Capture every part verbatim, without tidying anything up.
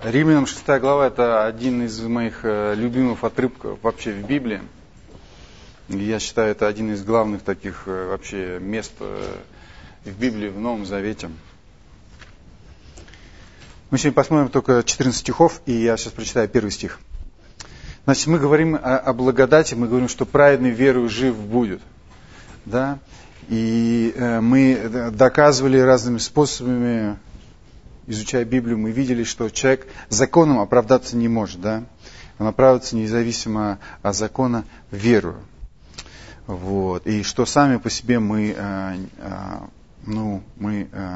Римлянам шестая глава – это один из моих любимых отрывков вообще в Библии. Я считаю, это один из главных таких вообще мест в Библии, в Новом Завете. Мы сегодня посмотрим только четырнадцать стихов, и я сейчас прочитаю первый стих. Значит, мы говорим о, о благодати, мы говорим, что праведный верою жив будет. Да? И э, мы доказывали разными способами, изучая Библию, мы видели, что человек законом оправдаться не может. Да? Он оправдывается независимо от закона верою. Вот. И что сами по себе мы, э, э, ну, мы э,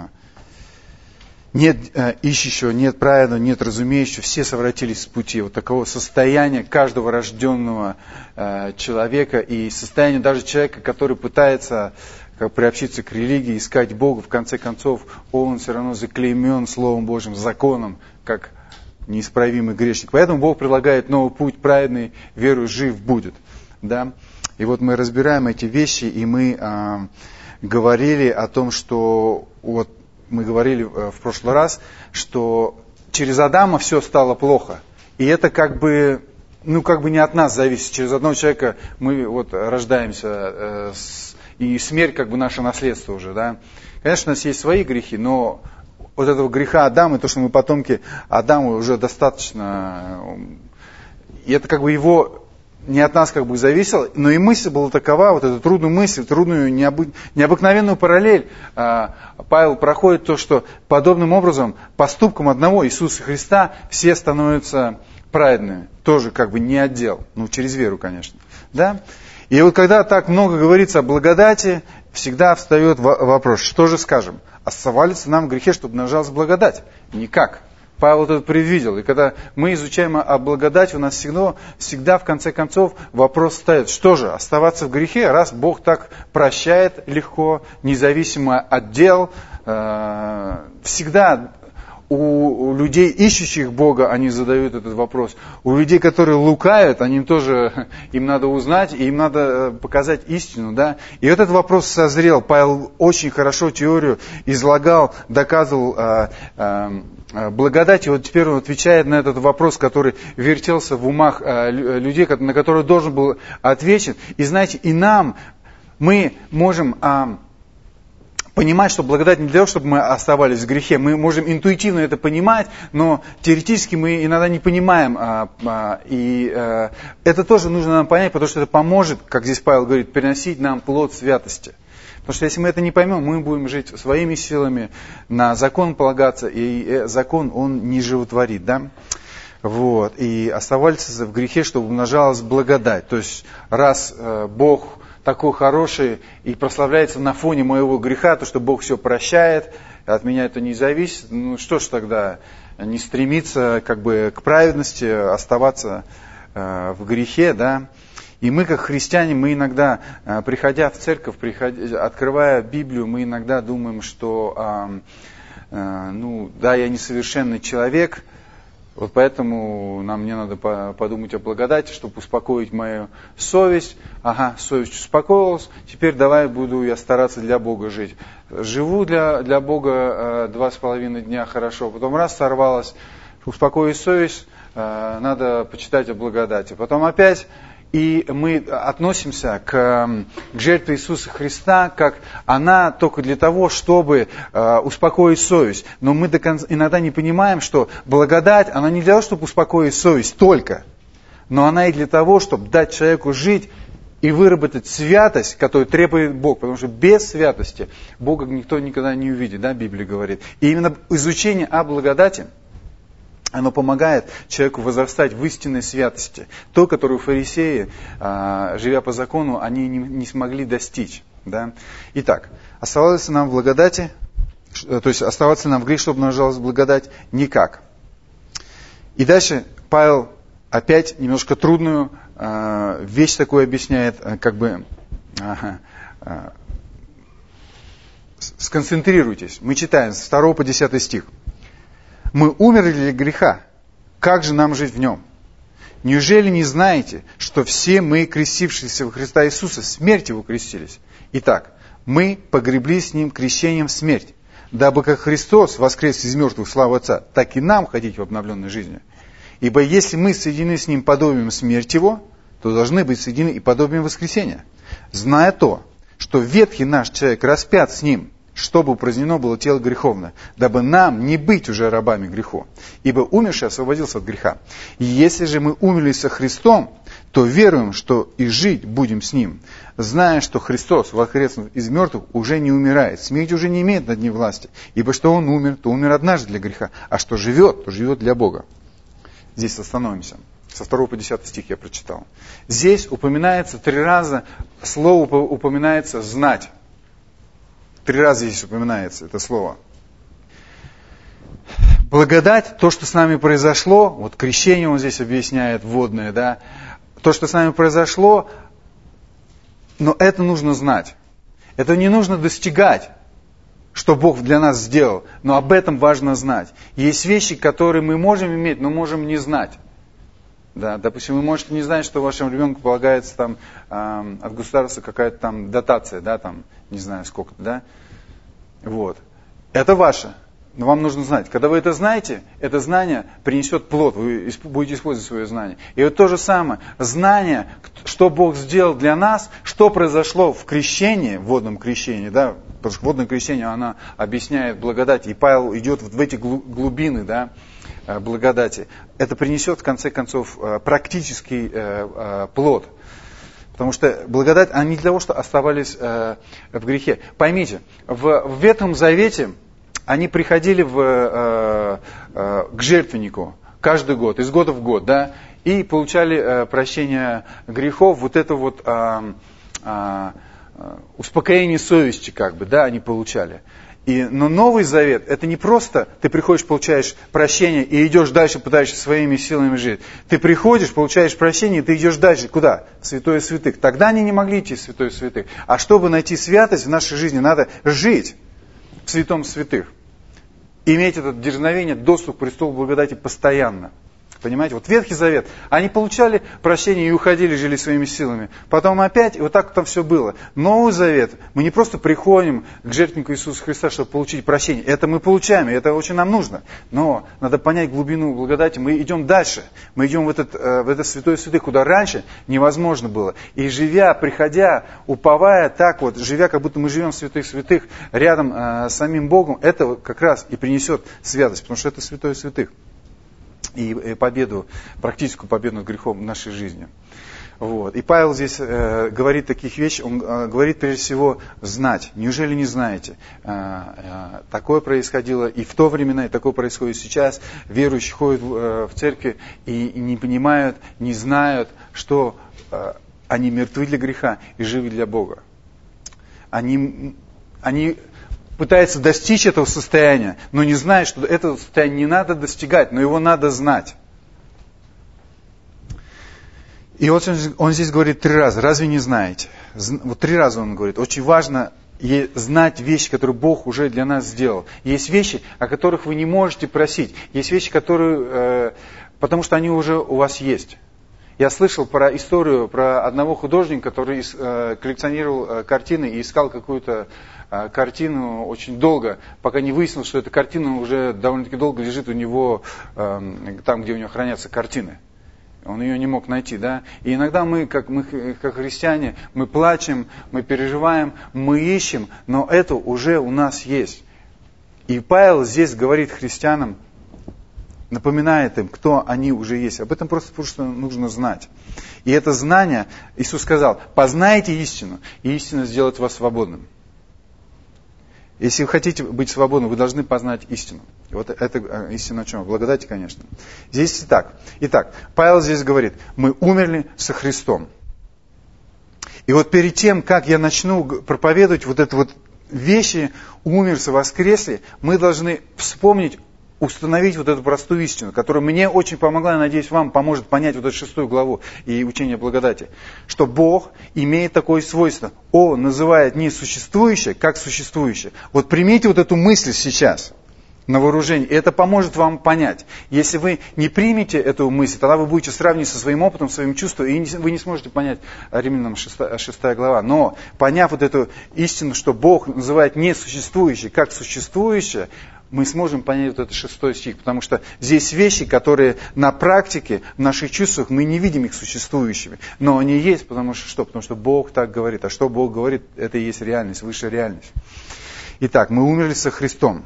нет э, ищущего, нет праведного, нет разумеющего, все совратились с пути. Вот такого состояния каждого рожденного э, человека и состояния даже человека, который пытается как, приобщиться к религии, искать Бога, в конце концов, он все равно заклеймен Словом Божьим, законом, как неисправимый грешник. Поэтому Бог предлагает новый путь, праведный, верою жив будет. Да? И вот мы разбираем эти вещи, и мы э, говорили о том, что вот мы говорили в прошлый раз, что через Адама все стало плохо. И это как бы, ну как бы не от нас зависит. Через одного человека мы вот рождаемся, э, с, и смерть как бы наше наследство уже, да. Конечно, у нас есть свои грехи, но вот этого греха Адама, и то, что мы потомки Адама, уже достаточно. И это как бы его не от нас как бы зависело, но и мысль была такова, вот эту трудную мысль, трудную, необы, необыкновенную параллель. Павел проходит то, что подобным образом, поступком одного Иисуса Христа, все становятся праведными. Тоже как бы не отдел, ну через веру, конечно. Да? И вот когда так много говорится о благодати, всегда встает вопрос, что же скажем? Оставались нам в грехе, чтобы умножалась благодать? Никак. Павел это предвидел. И когда мы изучаем о благодати, у нас всегда, всегда в конце концов вопрос стоит, что же, оставаться в грехе, раз Бог так прощает легко, независимо от дел. Э, всегда у, у людей, ищущих Бога, они задают этот вопрос. У людей, которые лукают, они тоже, им надо узнать, и им надо показать истину. Да? И этот вопрос созрел. Павел очень хорошо теорию излагал, доказывал э, э, благодать. И вот теперь он отвечает на этот вопрос, который вертелся в умах э, людей, на который должен был отвечен. И знаете, и нам, мы можем э, понимать, что благодать не для того, чтобы мы оставались в грехе. Мы можем интуитивно это понимать, но теоретически мы иногда не понимаем. А, а, и а, это тоже нужно нам понять, потому что это поможет, как здесь Павел говорит, приносить нам плод святости. Потому что если мы это не поймем, мы будем жить своими силами, на закон полагаться, и закон, он не животворит. Да? Вот. И оставаться в грехе, чтобы умножалась благодать. То есть, раз э, Бог такой хороший и прославляется на фоне моего греха, то, что Бог все прощает, от меня это не зависит, ну что ж тогда, не стремиться как бы к праведности, оставаться э, в грехе, да. И мы, как христиане, мы иногда, э, приходя в церковь, приходя, открывая Библию, мы иногда думаем, что, э, э, ну да, я несовершенный человек, вот поэтому нам мне надо подумать о благодати, чтобы успокоить мою совесть. Ага, совесть успокоилась, теперь давай буду я стараться для Бога жить. Живу для, для Бога э, два с половиной дня хорошо, потом раз сорвалась, успокоить совесть, э, надо почитать о благодати. Потом опять, и мы относимся к, к жертве Иисуса Христа, как она только для того, чтобы э, успокоить совесть. Но мы до конца, иногда не понимаем, что благодать, она не для того, чтобы успокоить совесть только, но она и для того, чтобы дать человеку жить и выработать святость, которую требует Бог. Потому что без святости Бога никто никогда не увидит, да, Библия говорит. И именно изучение о благодати, оно помогает человеку возрастать в истинной святости. То, которую фарисеи, живя по закону, они не, не смогли достичь. Да? Итак, оставалось нам в благодати, то есть оставаться нам в грех, чтобы умножалась благодать, никак. И дальше Павел опять немножко трудную вещь такую объясняет, как бы ага, сконцентрируйтесь. Мы читаем с второго по десятый стих. Мы умерли для греха, как же нам жить в нем? Неужели не знаете, что все мы, крестившиеся во Христа Иисуса, в смерть Его крестились? Итак, мы погребли с Ним крещением в смерть, дабы как Христос воскрес из мертвых славы Отца, так и нам ходить в обновленной жизни. Ибо если мы соединены с Ним подобием смерти Его, то должны быть соединены и подобием воскресения. Зная то, что ветхий наш человек распят с Ним, чтобы упразднено было тело греховное, дабы нам не быть уже рабами греху. Ибо умерший освободился от греха. И если же мы умерли со Христом, то веруем, что и жить будем с Ним, зная, что Христос, воскреснув из мертвых, уже не умирает. Смерть уже не имеет над Ним власти. Ибо что Он умер, то умер однажды для греха, а что живет, то живет для Бога. Здесь остановимся. Со второго по десятый стих я прочитал. Здесь упоминается три раза, слово упоминается «знать». Три раза здесь упоминается это слово. Благодать, то, что с нами произошло, вот крещение он здесь объясняет, водное, да, то, что с нами произошло, но это нужно знать. Это не нужно достигать, что Бог для нас сделал, но об этом важно знать. Есть вещи, которые мы можем иметь, но можем не знать. Да, допустим, вы можете не знать, что вашему ребенку полагается там, э, от государства какая-то там дотация, да, там, не знаю сколько-то, да. Вот. Это ваше. Но вам нужно знать. Когда вы это знаете, это знание принесет плод. Вы будете использовать свое знание. И вот то же самое. Знание, что Бог сделал для нас, что произошло в крещении, в водном крещении, да, потому что водное крещение, оно объясняет благодать. И Павел идет вот в эти глубины, да, благодати. Это принесет, в конце концов, практический плод. Потому что благодать, она не для того, что оставались в грехе. Поймите, в, в Ветхом Завете они приходили в, э, э, к жертвеннику каждый год, из года в год, да, и получали э, прощение грехов, вот это вот э, э, успокоение совести, как бы, да, они получали. И, но Новый Завет, это не просто ты приходишь, получаешь прощение и идешь дальше, пытаешься своими силами жить. Ты приходишь, получаешь прощение, и ты идешь дальше. Куда? В Святое Святых. Тогда они не могли идти в Святое Святых. А чтобы найти святость в нашей жизни, надо жить в Святом Святых. Иметь это дерзновение, доступ к престолу благодати постоянно. Понимаете? Вот Ветхий Завет, они получали прощение и уходили, жили своими силами. Потом опять, и вот так там все было. Новый Завет, мы не просто приходим к жертвеннику Иисуса Христа, чтобы получить прощение. Это мы получаем, и это очень нам нужно. Но надо понять глубину благодати. Мы идем дальше. Мы идем в этот, в этот Святое Святых, куда раньше невозможно было. И живя, приходя, уповая так вот, живя, как будто мы живем в Святых Святых, рядом э, с самим Богом, это как раз и принесет святость, потому что это Святое Святых. И победу, практическую победу над грехом в нашей жизни. Вот. И Павел здесь э, говорит таких вещей, он э, говорит прежде всего знать. Неужели не знаете? Э, э, такое происходило и в то времена, и такое происходит сейчас. Верующие ходят э, в церкви и, и не понимают, не знают, что э, они мертвы для греха и живы для Бога. Они... они пытается достичь этого состояния, но не знает, что этого состояния не надо достигать, но его надо знать. И вот он, он здесь говорит три раза. Разве не знаете? Вот три раза он говорит. Очень важно знать вещи, которые Бог уже для нас сделал. Есть вещи, о которых вы не можете просить. Есть вещи, которые... Э, потому что они уже у вас есть. Я слышал про историю про одного художника, который э, коллекционировал э, картины и искал какую-то э, картину очень долго, пока не выяснил, что эта картина уже довольно-таки долго лежит у него э, там, где у него хранятся картины. Он ее не мог найти, да. И иногда мы, как, мы, как христиане, мы плачем, мы переживаем, мы ищем, но это уже у нас есть. И Павел здесь говорит христианам, напоминает им, кто они уже есть. Об этом просто, просто нужно знать. И это знание, Иисус сказал, познайте истину, и истина сделает вас свободным. Если вы хотите быть свободным, вы должны познать истину. И вот это истина о чем? Благодати, конечно. Здесь и так. Итак, Павел здесь говорит, мы умерли со Христом. И вот перед тем, как я начну проповедовать вот это вот вещи, умершие, воскресли, мы должны вспомнить, установить вот эту простую истину, которая мне очень помогла, я надеюсь, вам поможет понять вот эту шестую главу и учение благодати. Что Бог имеет такое свойство. Он называет несуществующее, как существующее. Вот примите вот эту мысль сейчас. на вооружение. И это поможет вам понять. Если вы не примете эту мысль, тогда вы будете сравнивать со своим опытом, своим чувством, и вы не сможете понять Римлянам шестая глава. Но поняв вот эту истину, что Бог называет несуществующее как существующее, мы сможем понять вот этот шестой стих. Потому что здесь вещи, которые на практике, в наших чувствах, мы не видим их существующими. Но они есть, потому что что? Потому что Бог так говорит. А что Бог говорит, это и есть реальность, высшая реальность. Итак, мы умерли со Христом.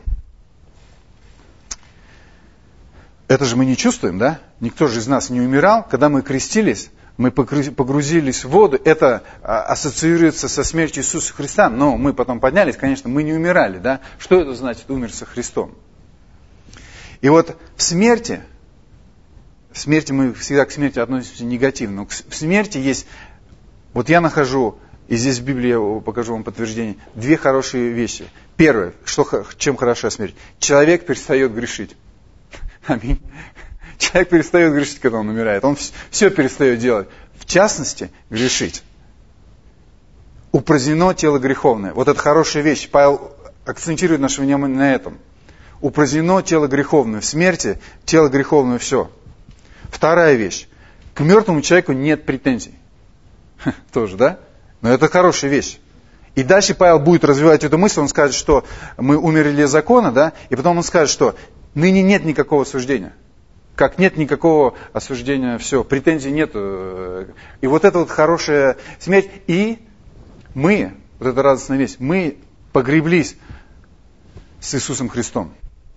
Это же мы не чувствуем, да? Никто же из нас не умирал. Когда мы крестились, мы погрузились в воду. Это ассоциируется со смертью Иисуса Христа. Но мы потом поднялись, конечно, мы не умирали, да? Что это значит умер со Христом? И вот в смерти, в смерти мы всегда к смерти относимся негативно. Но в смерти есть, вот я нахожу, и здесь в Библии я покажу вам подтверждение, две хорошие вещи. Первое, что, чем хороша смерть? Человек перестает грешить. Аминь. Человек перестает грешить, когда он умирает. Он все перестает делать. В частности, грешить. Упразднено тело греховное. Вот это хорошая вещь. Павел акцентирует наше внимание на этом. Упразднено тело греховное. В смерти тело греховное все. Вторая вещь. К мертвому человеку нет претензий. Тоже, да? Но это хорошая вещь. И дальше Павел будет развивать эту мысль. Он скажет, что мы умерли для закона, да? И потом он скажет, что ныне нет никакого осуждения. Как нет никакого осуждения, все, претензий нет. И вот это вот хорошая смерть. И мы, вот эта радостная весть, мы погреблись с Иисусом Христом.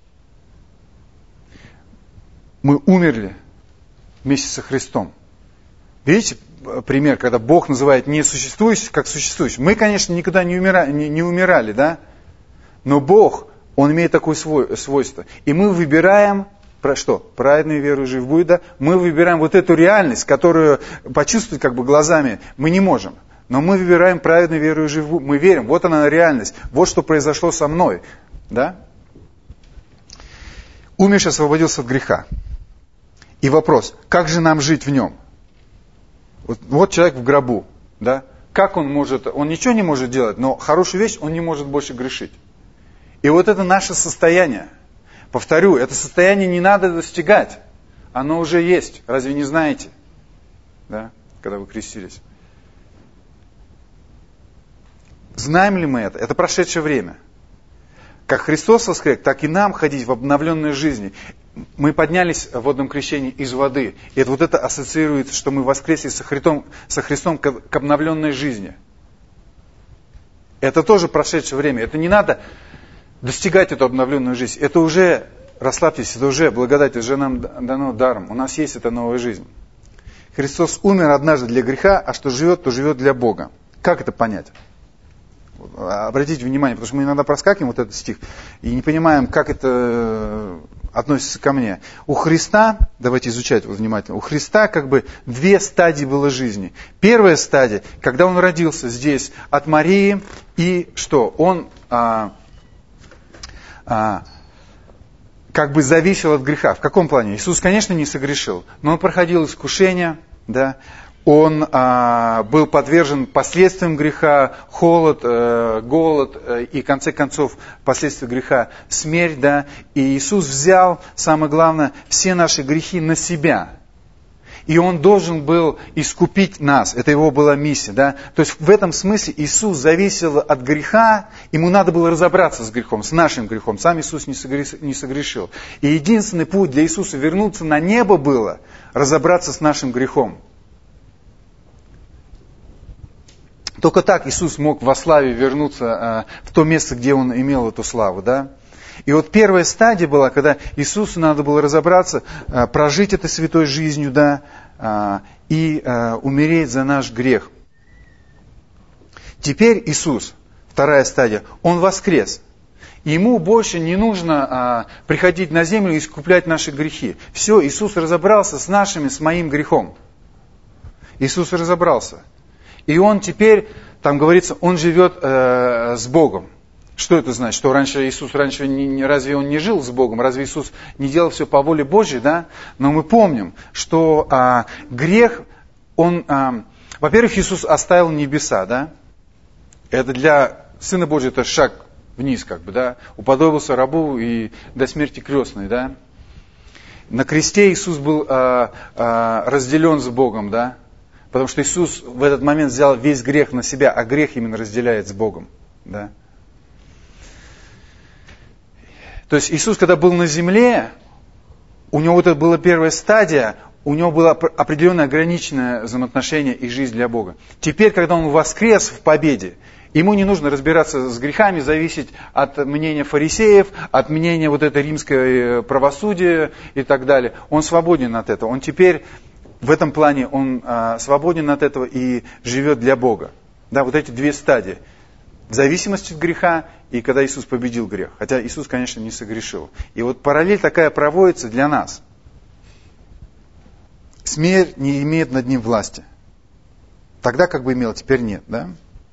Мы умерли вместе со Христом. Видите пример, когда Бог называет несуществующее как существующее. Мы, конечно, никогда не умирали, не, не умирали, да? Но Бог... Он имеет такое свойство. И мы выбираем, про что? Праведную веру жив будет, да? Мы выбираем вот эту реальность, которую почувствовать как бы глазами мы не можем. Но мы выбираем праведную веру жив будет. Мы верим, вот она реальность. Вот что произошло со мной. Да? Умерший освободился от греха. И вопрос, как же нам жить в нем? Вот, вот человек в гробу. Да? Как он может, он ничего не может делать, но хорошую вещь, он не может больше грешить. И вот это наше состояние. Повторю, это состояние не надо достигать. Оно уже есть. Разве не знаете? Да? Когда вы крестились. Знаем ли мы это? Это прошедшее время. Как Христос воскрес, так и нам ходить в обновленной жизни. Мы поднялись в водном крещении из воды. И это, вот это ассоциируется, что мы воскресли со Христом, со Христом к, к обновленной жизни. Это тоже прошедшее время. Это не надо... достигать эту обновленную жизнь. Это уже, расслабьтесь, это уже благодать, это уже нам дано даром. У нас есть эта новая жизнь. Христос умер однажды для греха, а что живет, то живет для Бога. Как это понять? Обратите внимание, потому что мы иногда проскакиваем вот этот стих и не понимаем, как это относится ко мне. У Христа, давайте изучать вот внимательно, у Христа как бы две стадии было жизни. Первая стадия, когда Он родился здесь от Марии, и что? Он... А, А, как бы зависел от греха. В каком плане? Иисус, конечно, не согрешил, но Он проходил искушения, да? Он а, был подвержен последствиям греха, холод, э, голод э, и, в конце концов, последствия греха, смерть, да? И Иисус взял, самое главное, все наши грехи на себя. И Он должен был искупить нас. Это Его была миссия. Да? То есть в этом смысле Иисус зависел от греха. Ему надо было разобраться с грехом, с нашим грехом. Сам Иисус не согрешил. И единственный путь для Иисуса вернуться на небо было разобраться с нашим грехом. Только так Иисус мог во славе вернуться в то место, где Он имел эту славу. Да? И вот первая стадия была, когда Иисусу надо было разобраться, прожить этой святой жизнью, да, и умереть за наш грех. Теперь Иисус, вторая стадия, Он воскрес. Ему больше не нужно приходить на землю и искуплять наши грехи. Все, Иисус разобрался с нашими, с моим грехом. Иисус разобрался. И Он теперь, там говорится, Он живет с Богом. Что это значит? Что раньше Иисус, раньше не, разве Он не жил с Богом? Разве Иисус не делал все по воле Божьей? Да? Но мы помним, что а, грех, он, а, во-первых, Иисус оставил небеса. Да? Это для Сына Божьего это шаг вниз, как бы, да, уподобился рабу и до смерти крестной, да. На кресте Иисус был а, а, разделен с Богом, да, потому что Иисус в этот момент взял весь грех на себя, а грех именно разделяет с Богом, да. То есть Иисус, когда был на земле, у него это была первая стадия, у него было определенное ограниченное взаимоотношение и жизнь для Бога. Теперь, когда он воскрес в победе, ему не нужно разбираться с грехами, зависеть от мнения фарисеев, от мнения вот этой римской правосудия и так далее. Он свободен от этого. Он теперь в этом плане он а, свободен от этого и живет для Бога. Да, вот эти две стадии. Зависимость от греха и когда Иисус победил грех. Хотя Иисус, конечно, не согрешил. И вот параллель такая проводится для нас. Смерть не имеет над ним власти. Тогда как бы имел, теперь нет, да?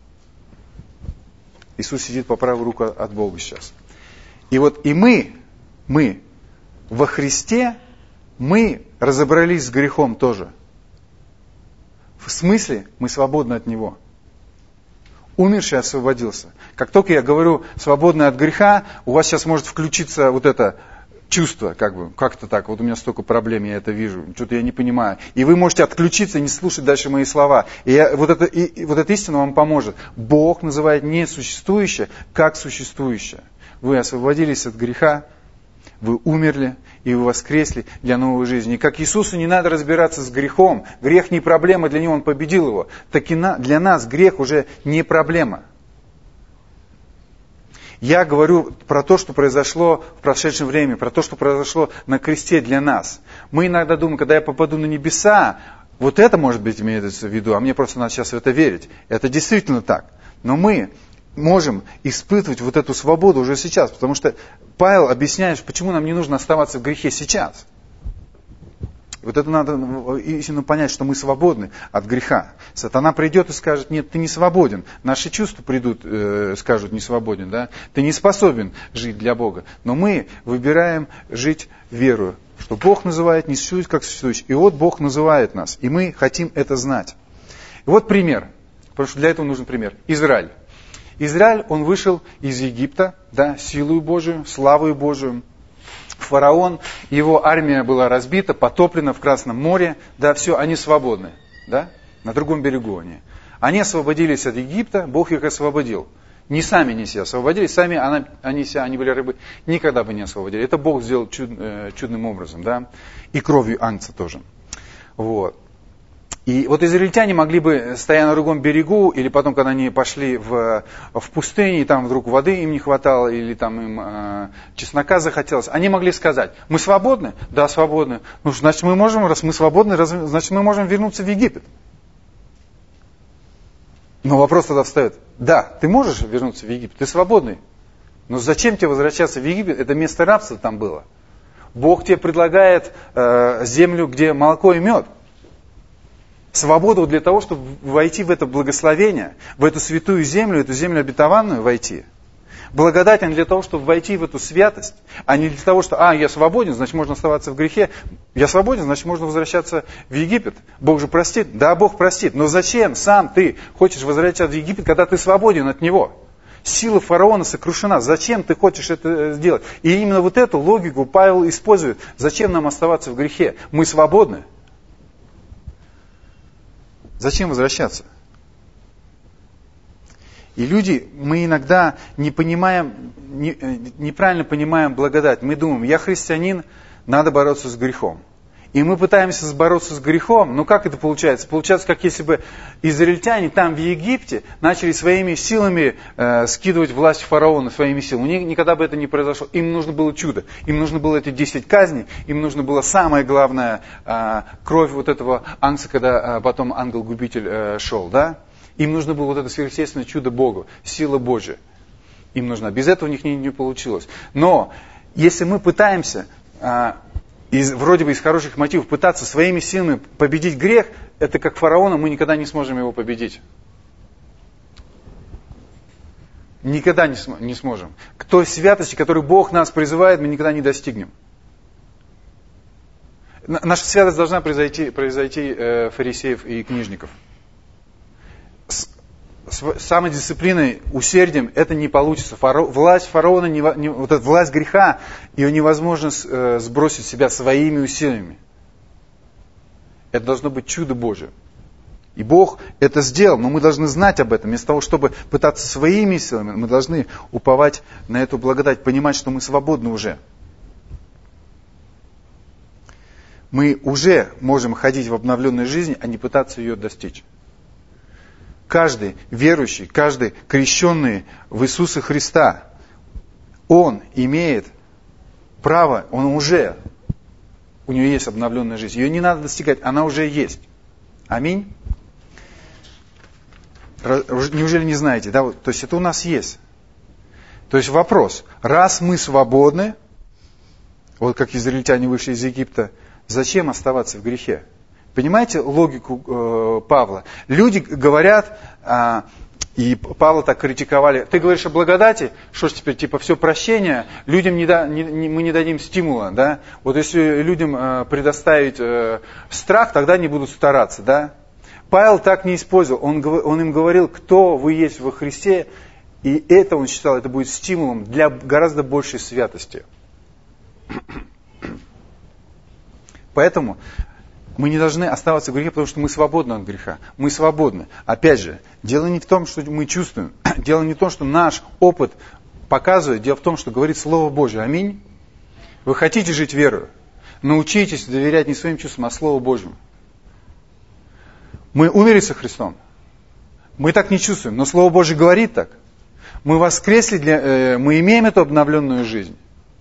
Иисус сидит по правую руку от Бога сейчас. И вот и мы, мы во Христе, мы разобрались с грехом тоже. В смысле, мы свободны от него. Умерший освободился. Как только я говорю свободны от греха, у вас сейчас может включиться вот это чувство, как бы, как-то так, вот у меня столько проблем, я это вижу, что-то я не понимаю. И вы можете отключиться и не слушать дальше мои слова. И, я, вот, это, и, и вот эта истина вам поможет. Бог называет несуществующее как существующее. Вы освободились от греха, вы умерли, и вы воскресли для новой жизни. И как Иисусу не надо разбираться с грехом, грех не проблема для Него, Он победил его, так и на, для нас грех уже не проблема. Я говорю про то, что произошло в прошедшем времени, про то, что произошло на кресте для нас. Мы иногда думаем, когда я попаду на небеса, вот это может быть имеется в виду, а мне просто надо сейчас в это верить. Это действительно так. Но мы можем испытывать вот эту свободу уже сейчас, потому что Павел объясняет, почему нам не нужно оставаться в грехе сейчас. Вот это надо истинно понять, что мы свободны от греха. Сатана придет и скажет: нет, ты не свободен. Наши чувства придут, э, скажут: не свободен, да? Ты не способен жить для Бога. Но мы выбираем жить верою, что Бог называет несуществующий как существующий. И вот Бог называет нас, и мы хотим это знать. И вот пример, потому что для этого нужен пример. Израиль. Израиль, он вышел из Египта, да, силою Божию, славою Божию. Фараон, его армия была разбита, потоплена в Красном море, да, все, они свободны, да, на другом берегу они. Они освободились от Египта, Бог их освободил. Не сами не себя освободили, сами она, они себя, они были рабы, никогда бы не освободили. Это Бог сделал чуд, э, чудным образом, да, и кровью ангца тоже. Вот. И вот израильтяне могли бы, стоя на другом берегу, или потом, когда они пошли в, в пустыню, и там вдруг воды им не хватало, или там им э, чеснока захотелось, они могли сказать: мы свободны? Да, свободны. Ну, значит, мы можем, раз мы свободны, раз, значит, мы можем вернуться в Египет. Но вопрос тогда встает: да, ты можешь вернуться в Египет, ты свободный. Но зачем тебе возвращаться в Египет? Это место рабства там было. Бог тебе предлагает э, землю, где молоко и мед. Свободу для того, чтобы войти в это благословение, в эту святую землю, эту землю обетованную войти. Благодать для того, чтобы войти в эту святость, а не для того, что, а, я свободен, значит, можно оставаться в грехе. Я свободен, значит, можно возвращаться в Египет. Бог же простит. Да, Бог простит. Но зачем сам ты хочешь возвращаться в Египет, когда ты свободен от него? Сила фараона сокрушена. Зачем ты хочешь это сделать? И именно вот эту логику Павел использует. Зачем нам оставаться в грехе? Мы свободны. Зачем возвращаться? И люди, мы иногда не понимаем, не, неправильно понимаем благодать. Мы думаем: я христианин, надо бороться с грехом. И мы пытаемся бороться с грехом, но как это получается? Получается, как если бы израильтяне там в Египте начали своими силами э, скидывать власть фараона своими силами. У них никогда бы это не произошло. Им нужно было чудо. Им нужно было эти десять казней. Им нужно было самое главное, э, кровь вот этого ангца, когда э, потом ангел-губитель э, шел, да? Им нужно было вот это сверхъестественное чудо Бога, сила Божия. Им нужна. Без этого у них не, не получилось. Но если мы пытаемся... Э, из, вроде бы из хороших мотивов пытаться своими силами победить грех, это как фараона, мы никогда не сможем его победить. Никогда не, см- не сможем. К той святости, которой Бог нас призывает, мы никогда не достигнем. Н- наша святость должна произойти, произойти э, фарисеев и книжников. С- самодисциплиной, усердием это не получится. Фаро, власть фараона, не, не, вот эта власть греха, ее невозможно э, сбросить с себя своими усилиями. Это должно быть чудо Божие. И Бог это сделал, но мы должны знать об этом. Вместо того, чтобы пытаться своими силами, мы должны уповать на эту благодать, понимать, что мы свободны уже. Мы уже можем ходить в обновленной жизни, а не пытаться ее достичь. Каждый верующий, каждый крещенный в Иисуса Христа, он имеет право, он уже, у него есть обновленная жизнь. Ее не надо достигать, она уже есть. Аминь. Неужели не знаете? Да? То есть это у нас есть. То есть вопрос, раз мы свободны, вот как израильтяне вышли из Египта, зачем оставаться в грехе? Понимаете логику э, Павла? Люди говорят, э, и Павла так критиковали, ты говоришь о благодати, что ж теперь, типа, все прощение, людям не да, не, не, мы не дадим стимула, да? Вот если людям э, предоставить э, страх, тогда они будут стараться, да? Павел так не использовал, он, он им говорил, кто вы есть во Христе, и это он считал, это будет стимулом для гораздо большей святости. Поэтому мы не должны оставаться в грехе, потому что мы свободны от греха. Мы свободны. Опять же, дело не в том, что мы чувствуем. Дело не в том, что наш опыт показывает. Дело в том, что говорит Слово Божие. Аминь. Вы хотите жить верою? Научитесь доверять не своим чувствам, а Слову Божьему. Мы умерли со Христом. Мы так не чувствуем, но Слово Божие говорит так. Мы воскресли, для, э, мы имеем эту обновленную жизнь.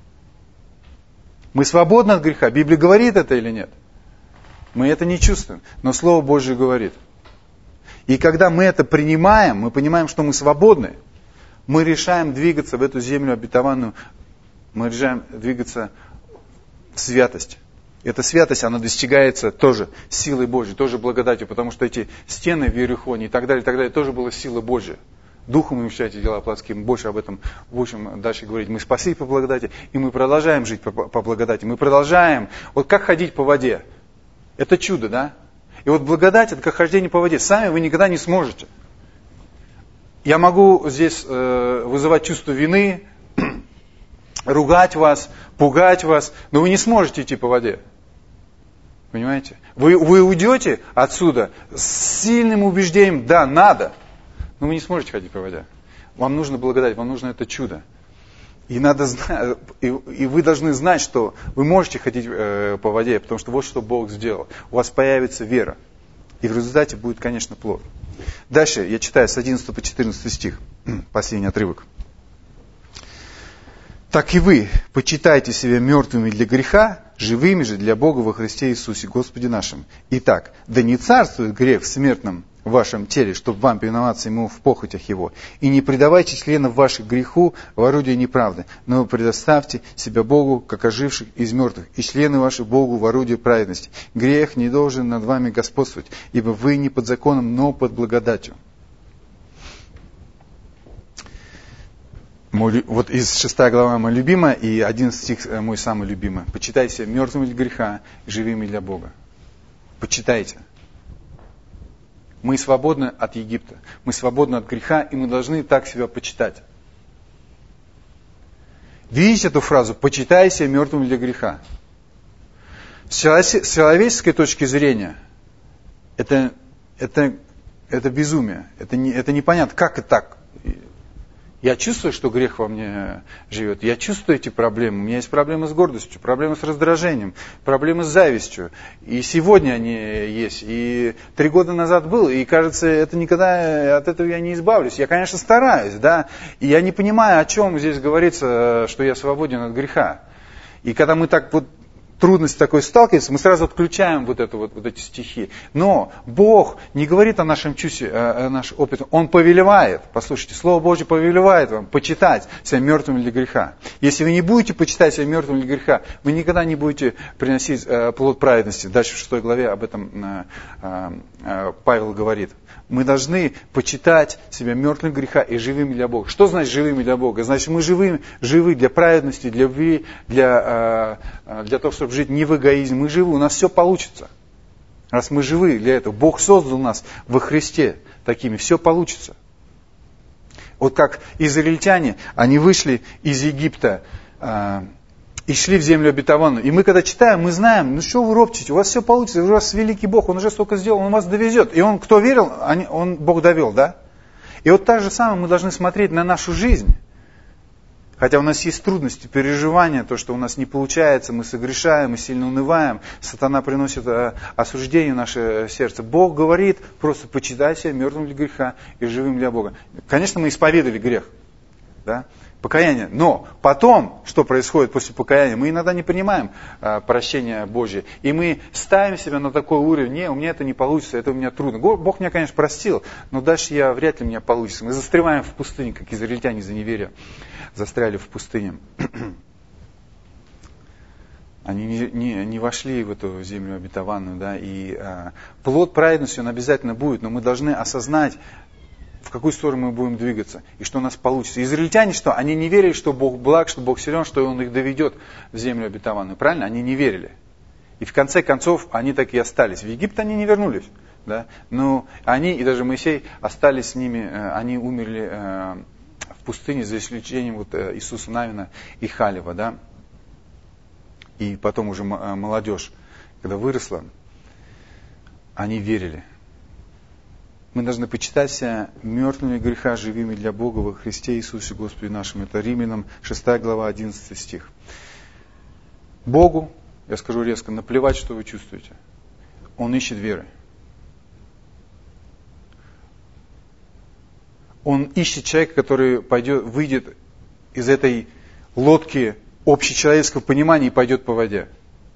Мы свободны от греха. Библия говорит это или нет? Мы это не чувствуем, но Слово Божие говорит. И когда мы это принимаем, мы понимаем, что мы свободны, мы решаем двигаться в эту землю обетованную, мы решаем двигаться в святость. Эта святость, она достигается тоже силой Божьей, тоже благодатью, потому что эти стены в Иерихоне и так далее, и так далее, тоже была сила Божья. Духом умещайте дела плотские, мы больше об этом будем дальше говорить. Мы спасли по благодати, и мы продолжаем жить по, по благодати. Мы продолжаем, вот как ходить по воде. Это чудо, да? И вот благодать, это как хождение по воде. Сами вы никогда не сможете. Я могу здесь э, вызывать чувство вины, ругать вас, пугать вас, но вы не сможете идти по воде. Понимаете? Вы, вы уйдете отсюда с сильным убеждением, да, надо, но вы не сможете ходить по воде. Вам нужно благодать, вам нужно это чудо. И, надо, и, и вы должны знать, что вы можете ходить э, по воде, потому что вот что Бог сделал. У вас появится вера. И в результате будет, конечно, плод. Дальше я читаю с одиннадцатого по четырнадцатый стих. Последний отрывок. «Так и вы почитайте себя мертвыми для греха, живыми же для Бога во Христе Иисусе, Господе нашим. Итак, да не царствует грех в смертном в вашем теле, чтобы вам повиноваться ему в похотях его. И не предавайте членов ваших греху в орудие неправды, но предоставьте себя Богу, как оживших из мертвых, и члены ваши Богу в орудие праведности. Грех не должен над вами господствовать, ибо вы не под законом, но под благодатью». Мой, вот из шестая глава моя любимая, и одиннадцатый стих мой самый любимый. «Почитайте себя мертвыми для греха, живыми для Бога». Почитайте. Мы свободны от Египта, мы свободны от греха, и мы должны так себя почитать. Видите эту фразу «почитай себя мертвым для греха»? С человеческой точки зрения это, это, это безумие, это, не, это непонятно, как это так? Я чувствую, что грех во мне живет. Я чувствую эти проблемы. У меня есть проблемы с гордостью, проблемы с раздражением, проблемы с завистью. И сегодня они есть. И три года назад был. И кажется, это никогда от этого я не избавлюсь. Я, конечно, стараюсь, да. И я не понимаю, о чем здесь говорится, что я свободен от греха. И когда мы так вот трудность такой сталкивается, мы сразу отключаем вот, это, вот, вот эти стихи. Но Бог не говорит о нашем чувстве, о нашем опыте. Он повелевает, послушайте, Слово Божье повелевает вам почитать себя мертвым для греха. Если вы не будете почитать себя мертвым для греха, вы никогда не будете приносить э, плод праведности. Дальше в шестой главе об этом э, э, Павел говорит. Мы должны почитать себя мертвым для греха и живыми для Бога. Что значит живыми для Бога? Значит, мы живы, живы для праведности, для любви, для, для того, чтобы жить не в эгоизме. Мы живы, у нас все получится. Раз мы живы для этого. Бог создал нас во Христе такими, все получится. Вот как израильтяне, они вышли из Египта э, и шли в землю обетованную. И мы когда читаем, мы знаем, ну что вы ропчете, у вас все получится, у вас великий Бог, Он уже столько сделал, Он вас довезет. И Он, кто верил, они, он, Бог довел, да? И вот так же самое мы должны смотреть на нашу жизнь. Хотя у нас есть трудности, переживания, то, что у нас не получается, мы согрешаем, мы сильно унываем, сатана приносит осуждение в наше сердце. Бог говорит, просто почитай себя мертвым для греха и живым для Бога. Конечно, мы исповедовали грех, да? Покаяние. Но потом, что происходит после покаяния, мы иногда не принимаем а, прощения Божие. И мы ставим себя на такой уровень, не, у меня это не получится, это у меня трудно. Бог меня, конечно, простил, но дальше я, вряд ли у меня получится. Мы застреваем в пустыне, как израильтяне за неверие застряли в пустыне. Они не, не, не вошли в эту землю обетованную. Да, и а, плод праведности, он обязательно будет, но мы должны осознать, в какую сторону мы будем двигаться, и что у нас получится. Израильтяне что? Они не верили, что Бог благ, что Бог силен, что Он их доведет в землю обетованную. Правильно? Они не верили. И в конце концов, они так и остались. В Египет они не вернулись. Да? Но они, и даже Моисей, остались с ними, они умерли в пустыне, за исключением вот Иисуса Навина и Халева. Да? И потом уже молодежь, когда выросла, они верили. Мы должны почитать себя мертвыми греха, живыми для Бога во Христе Иисусе Господе нашему. Это Римлянам шестая глава, одиннадцатый стих. Богу, я скажу резко, наплевать, что вы чувствуете. Он ищет веры. Он ищет человека, который пойдет, выйдет из этой лодки общечеловеческого понимания и пойдет по воде.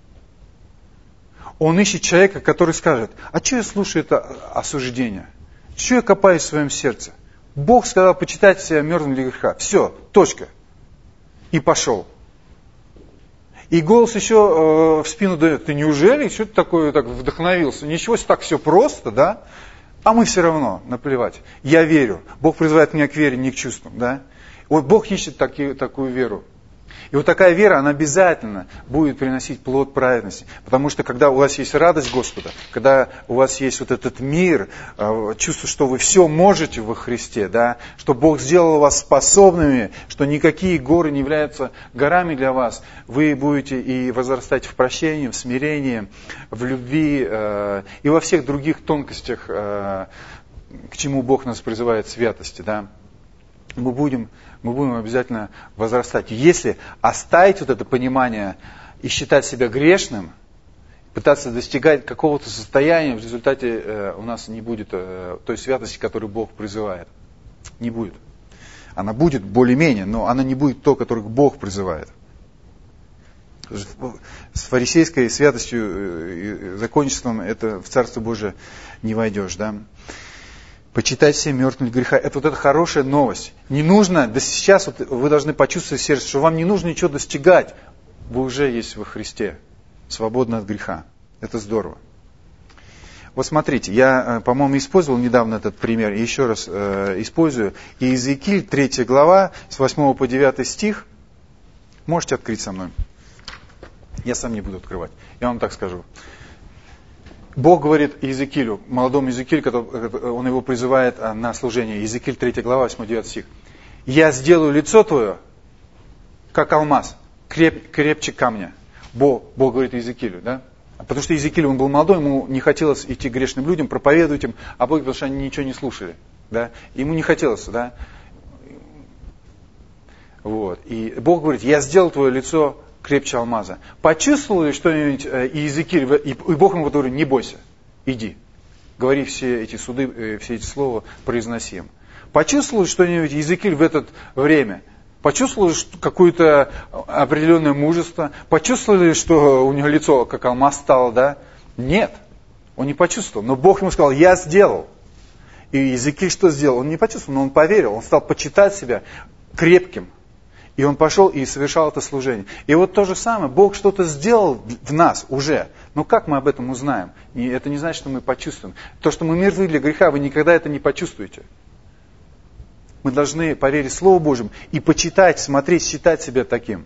Он ищет человека, который скажет, а что я слушаю это осуждение? Что я копаюсь в своем сердце? Бог сказал почитать себя мертвым для греха. Все, точка. И пошел. И голос еще э, в спину дает. Ты неужели? Что ты такое так вдохновился? Ничего себе, так все просто, да? А мы все равно, наплевать. Я верю. Бог призывает меня к вере, не к чувствам, да? Вот Бог ищет таки, такую веру. И вот такая вера, она обязательно будет приносить плод праведности. Потому что когда у вас есть радость Господа, когда у вас есть вот этот мир, чувство, что вы все можете во Христе, да, что Бог сделал вас способными, что никакие горы не являются горами для вас, вы будете и возрастать в прощении, в смирении, в любви и во всех других тонкостях, к чему Бог нас призывает, святости, да. Мы будем, мы будем обязательно возрастать. Если оставить вот это понимание и считать себя грешным, пытаться достигать какого-то состояния, в результате э, у нас не будет э, той святости, которую Бог призывает. Не будет. Она будет более-менее, но она не будет той, которую Бог призывает. С фарисейской святостью и законничеством это в Царство Божие не войдешь, да? Почитать себя мертвым для греха. Это вот эта хорошая новость. Не нужно, да сейчас вот вы должны почувствовать в сердце, что вам не нужно ничего достигать. Вы уже есть во Христе, свободны от греха. Это здорово. Вот смотрите, я, по-моему, использовал недавно этот пример, и еще раз э, использую. И Иезекииль, третья глава, с восьмого по девятый стих. Можете открыть со мной. Я сам не буду открывать. Я вам так скажу. Бог говорит Иезекиилю, молодому Иезекиилю, он его призывает на служение. Иезекииль, третья глава, восьмой-девятый стих. «Я сделаю лицо твое, как алмаз, креп, крепче камня». Бог, Бог говорит Иезекиилю, да? Потому что Иезекииль, он был молодой, ему не хотелось идти к грешным людям, проповедовать им, а Бог, потому что они ничего не слушали. Да? Ему не хотелось, да? Вот. И Бог говорит, я сделал твое лицо крепче алмаза. Почувствовал ли что-нибудь Иезекииль, и Бог ему говорит, не бойся, иди. Говори все эти суды, все эти слова, произноси им. Почувствовал ли что-нибудь Иезекииль в это время? Почувствовал ли какое-то определенное мужество? Почувствовал ли, что у него лицо как алмаз стало, да? Нет, он не почувствовал. Но Бог ему сказал, я сделал. И Иезекииль что сделал? Он не почувствовал, но он поверил. Он стал почитать себя крепким. И он пошел и совершал это служение. И вот то же самое, Бог что-то сделал в нас уже. Но как мы об этом узнаем? И это не значит, что мы почувствуем. То, что мы мертвы для греха, вы никогда это не почувствуете. Мы должны поверить Слову Божьему и почитать, смотреть, считать себя таким.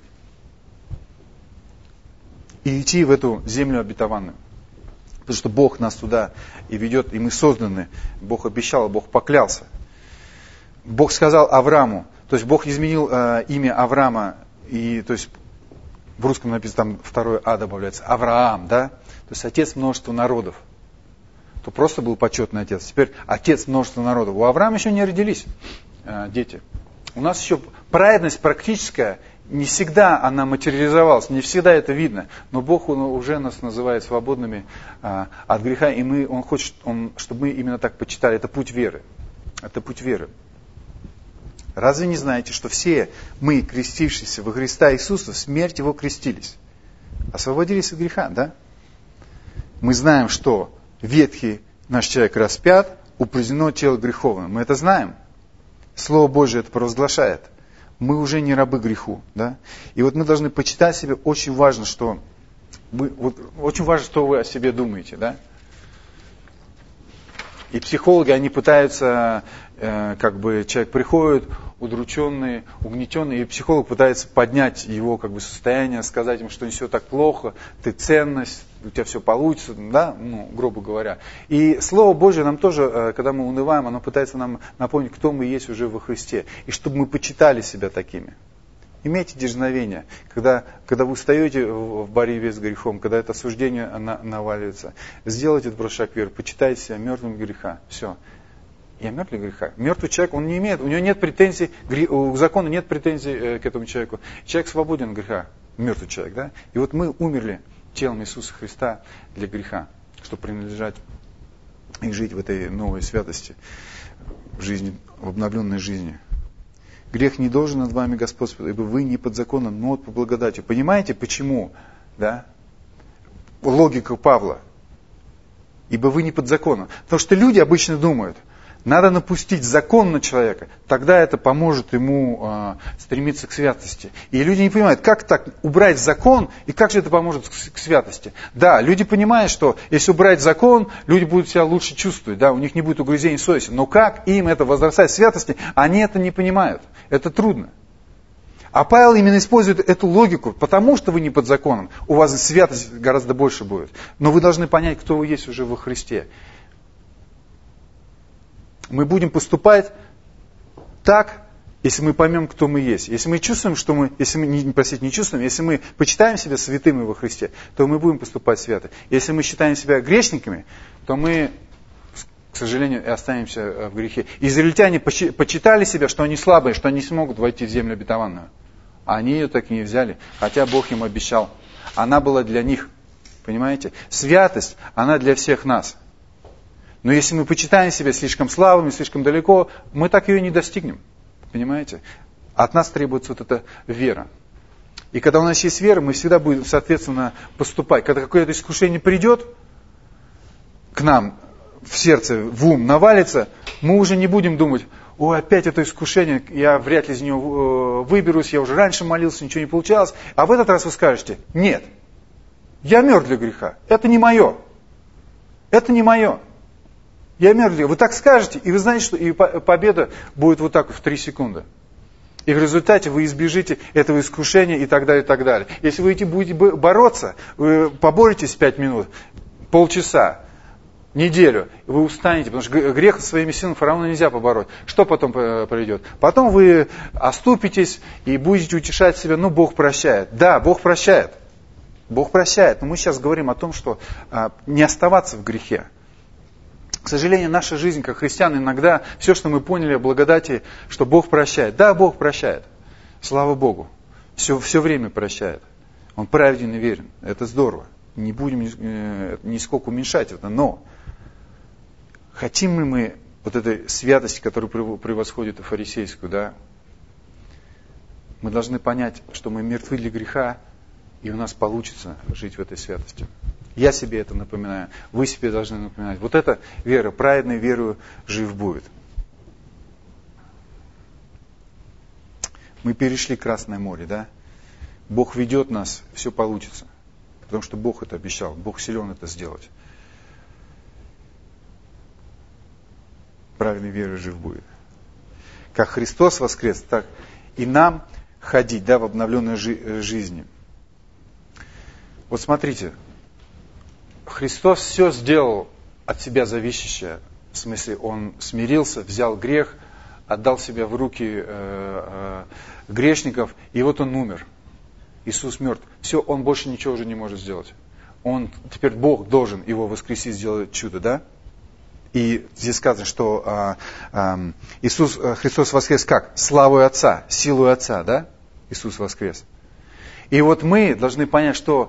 И идти в эту землю обетованную. Потому что Бог нас туда и ведет, и мы созданы. Бог обещал, Бог поклялся. Бог сказал Аврааму, то есть Бог изменил э, имя Авраама, и то есть в русском написано, там второе А добавляется, Авраам, да? То есть отец множества народов. То просто был почетный отец. Теперь отец множества народов. У Авраама еще не родились э, дети. У нас еще праведность практическая, не всегда она материализовалась, не всегда это видно. Но Бог он уже нас называет свободными э, от греха, и мы, Он хочет, он, чтобы мы именно так почитали. Это путь веры. Это путь веры. Разве не знаете, что все мы, крестившиеся во Христа Иисуса, в смерть Его крестились? Освободились от греха, да? Мы знаем, что ветхий наш человек распят, упразднено тело греховное. Мы это знаем. Слово Божие это провозглашает. Мы уже не рабы греху, да? И вот мы должны почитать себе. Очень важно, что вы, вот, очень важно, что вы о себе думаете, да? И психологи, они пытаются, э, как бы человек приходит удрученный, угнетенный, и психолог пытается поднять его как бы состояние, сказать ему, что не все так плохо, ты ценность, у тебя все получится, да, ну, грубо говоря. И Слово Божье нам тоже, э, когда мы унываем, оно пытается нам напомнить, кто мы есть уже во Христе, и чтобы мы почитали себя такими. Имейте дерзновение, когда, когда вы встаете в борьбе с грехом, когда это осуждение на, наваливается, сделайте этот шаг веры, почитайте себя мертвым греха. Все. Я мертв для греха. Мертвый человек, он не имеет, у него нет претензий, к закону нет претензий к этому человеку. Человек свободен от греха, мертвый человек, да? И вот мы умерли телом Иисуса Христа для греха, чтобы принадлежать и жить в этой новой святости, в жизни, в обновленной жизни. Грех не должен над вами господствовать, ибо вы не под законом, но по благодати. Понимаете, почему? Да? Логика Павла. Ибо вы не под законом. Потому что люди обычно думают, надо напустить закон на человека, тогда это поможет ему э, стремиться к святости. И люди не понимают, как так убрать закон, и как же это поможет к, к святости. Да, люди понимают, что если убрать закон, люди будут себя лучше чувствовать, да, у них не будет угрызений совести. Но как им это возрастать в святости, они это не понимают. Это трудно. А Павел именно использует эту логику, потому что вы не под законом, у вас святость гораздо больше будет. Но вы должны понять, кто вы есть уже во Христе. Мы будем поступать так, если мы поймем, кто мы есть. Если мы чувствуем, что мы, если мы, не, простите, не чувствуем, если мы почитаем себя святыми во Христе, то мы будем поступать свято. Если мы считаем себя грешниками, то мы, к сожалению, останемся в грехе. Израильтяне почитали себя, что они слабые, что они не смогут войти в землю обетованную. А они ее так и не взяли, хотя Бог им обещал. Она была для них, понимаете? Святость, она для всех нас. Но если мы почитаем себя слишком слабыми, слишком далеко, мы так ее не достигнем. Понимаете? От нас требуется вот эта вера. И когда у нас есть вера, мы всегда будем, соответственно, поступать. Когда какое-то искушение придет к нам в сердце, в ум навалится, мы уже не будем думать, ой, опять это искушение, я вряд ли из него выберусь, я уже раньше молился, ничего не получалось. А в этот раз вы скажете, нет, я мертв для греха, это не мое. Это не мое. Я мертв. Вы так скажете, и вы знаете, что и победа будет вот так в три секунды. И в результате вы избежите этого искушения и так далее, и так далее. Если вы будете бороться, вы поборетесь пять минут, полчаса, неделю, вы устанете, потому что грех своими силами все равно нельзя побороть. Что потом придет? Потом вы оступитесь и будете утешать себя, ну, Бог прощает. Да, Бог прощает. Бог прощает. Но мы сейчас говорим о том, что а, не оставаться в грехе. К сожалению, наша жизнь, как христиан, иногда все, что мы поняли о благодати, что Бог прощает. Да, Бог прощает. Слава Богу. Все, все время прощает. Он праведен и верен. Это здорово. Не будем э, нисколько уменьшать это. Но хотим ли мы вот этой святости, которая превосходит фарисейскую, да? Мы должны понять, что мы мертвы для греха, и у нас получится жить в этой святости. Я себе это напоминаю, вы себе должны напоминать. Вот эта вера, праведной верою жив будет. Мы перешли Красное море, да? Бог ведет нас, все получится. Потому что Бог это обещал, Бог силен это сделать. Праведной верою жив будет. Как Христос воскрес, так и нам ходить, да, в обновленной жи- жизни. Вот смотрите, Христос все сделал от себя зависящее. В смысле, Он смирился, взял грех отдал себя в руки э, э, грешников, и вот он умер. Иисус мертв. Все, он больше ничего уже не может сделать. Он, теперь Бог должен его воскресить, сделать чудо, да? И здесь сказано, что а, а, Иисус Христос воскрес как? Славой Отца, силой Отца, да? Иисус воскрес. И вот мы должны понять, что,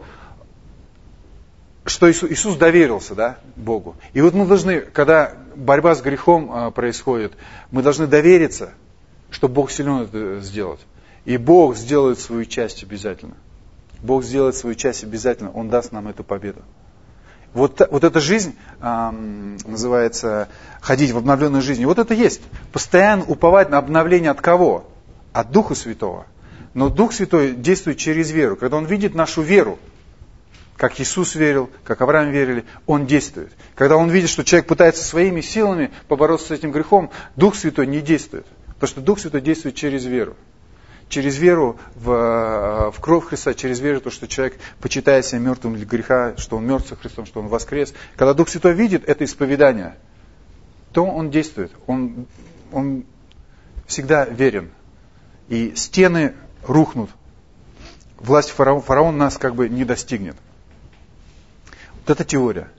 что Иисус, Иисус доверился, да, Богу. И вот мы должны, когда борьба с грехом а, происходит, мы должны довериться, что Бог силен это сделать. И Бог сделает свою часть обязательно. Бог сделает свою часть обязательно. Он даст нам эту победу. Вот, вот эта жизнь эм, называется ходить в обновленной жизни. Вот это есть. Постоянно уповать на обновление от кого? От Духа Святого. Но Дух Святой действует через веру. Когда Он видит нашу веру, как Иисус верил, как Авраам верили, Он действует. Когда Он видит, что человек пытается своими силами побороться с этим грехом, Дух Святой не действует. Потому что Дух Святой действует через веру. Через веру в, в кровь Христа, через веру в то, что человек почитает себя мертвым для греха, что он мертв со Христом, что он воскрес. Когда Дух Святой видит это исповедание, то он действует. Он, он всегда верен. И стены рухнут. Власть фараона, фараон нас как бы не достигнет. Вот это теория.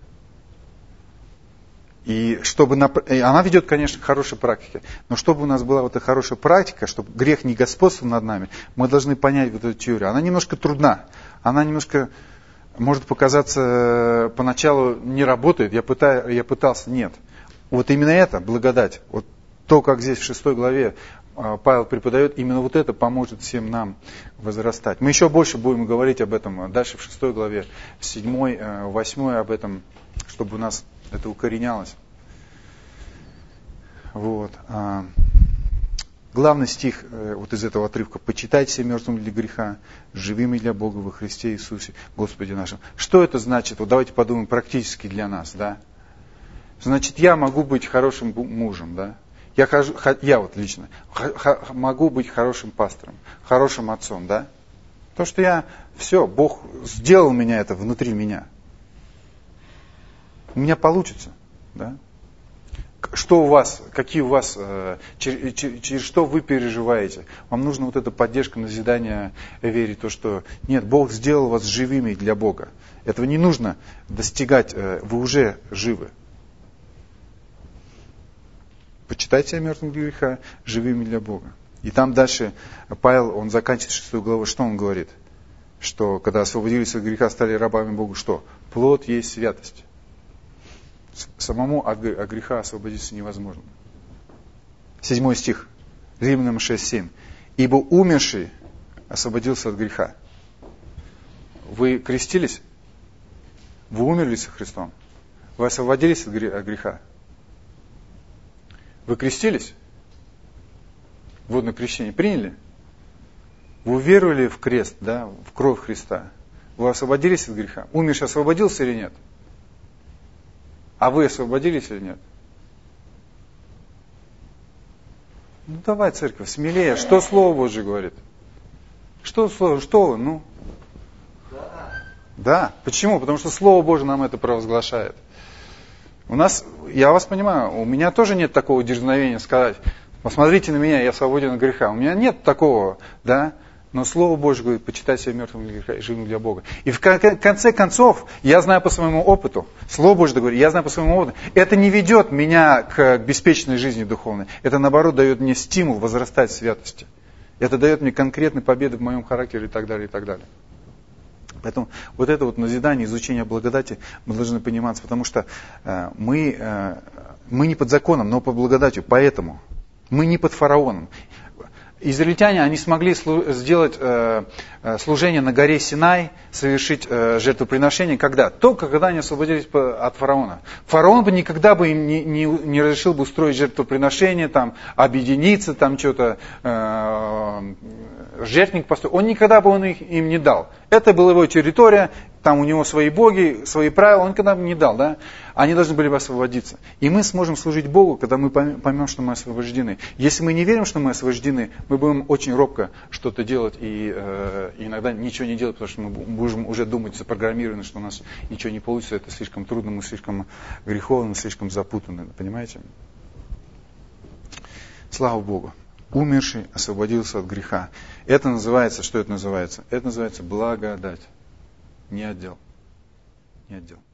И чтобы на... и она ведет, конечно, к хорошей практике. Но чтобы у нас была вот эта хорошая практика, чтобы грех не господствовал над нами, мы должны понять вот эту теорию. Она немножко трудна. Она немножко может показаться поначалу не работает. Я, пытаюсь, я пытался, нет. Вот именно это, благодать. Вот то, как здесь в шестой главе Павел преподает, именно вот это поможет всем нам возрастать. Мы еще больше будем говорить об этом дальше в шестой главе, в седьмой, восьмой об этом, чтобы у нас это укоренялось. Вот. А, главный стих э, вот из этого отрывка. «Почитайте себя мертвыми для греха, живыми для Бога во Христе Иисусе, Господе нашим». Что это значит? Вот давайте подумаем практически для нас. Да? Значит, я могу быть хорошим мужем. Да? Я, хожу, я вот лично х, могу быть хорошим пастором, хорошим отцом. Да? Потому что я, все, Бог сделал меня это внутри меня. У меня получится, да? Что у вас, какие у вас, через, через что вы переживаете? Вам нужна вот эта поддержка, назидание вере, то, что нет, Бог сделал вас живыми для Бога. Этого не нужно достигать, вы уже живы. Почитайте себя мертвым для греха, живыми для Бога. И там дальше Павел, он заканчивает шестую главу, что он говорит? Что когда освободились от греха, стали рабами Богу, что? Плод есть святость. Самому от греха освободиться невозможно. Седьмой стих. Римлянам шесть семь. «Ибо умерший освободился от греха». Вы крестились? Вы умерли со Христом? Вы освободились от греха? Вы крестились? Водное крещение приняли? Вы уверовали в крест, да, в кровь Христа? Вы освободились от греха? Умерший освободился или нет? А вы освободились или нет? Ну давай, церковь, смелее. Что Слово Божье говорит? Что Слово? Что вы? Ну? Да. Да. Почему? Потому что Слово Божье нам это провозглашает. У нас, я вас понимаю, у меня тоже нет такого дерзновения сказать, посмотрите на меня, я свободен от греха. У меня нет такого, да? Но Слово Божье говорит, почитай себя мертвым для греха и живым для Бога. И в конце концов, я знаю по своему опыту, Слово Божье говорит, я знаю по своему опыту, это не ведет меня к беспечной жизни духовной. Это, наоборот, дает мне стимул возрастать в святости. Это дает мне конкретные победы в моем характере и так далее, и так далее. Поэтому вот это вот назидание, изучение благодати мы должны понимать, потому что э, мы, э, мы не под законом, но под благодатью. Поэтому мы не под фараоном. Израильтяне, они смогли слу- сделать э, служение на горе Синай, совершить э, жертвоприношение, когда? Только когда они освободились от фараона. Фараон бы никогда бы им не, не, не разрешил бы устроить жертвоприношение, там, объединиться, там что-то, э, жертвенник построить. Он никогда бы он их, им не дал. Это была его территория, там у него свои боги, свои правила, он никогда бы не дал, да? Они должны были бы освободиться. И мы сможем служить Богу, когда мы поймем, что мы освобождены. Если мы не верим, что мы освобождены, мы будем очень робко что-то делать и э, иногда ничего не делать, потому что мы будем уже думать, запрограммированы, что у нас ничего не получится, это слишком трудно, мы слишком греховны, слишком запутаны, понимаете? Слава Богу. Умерший освободился от греха. Это называется, что это называется? Это называется благодать. Не отдел. Не отдел.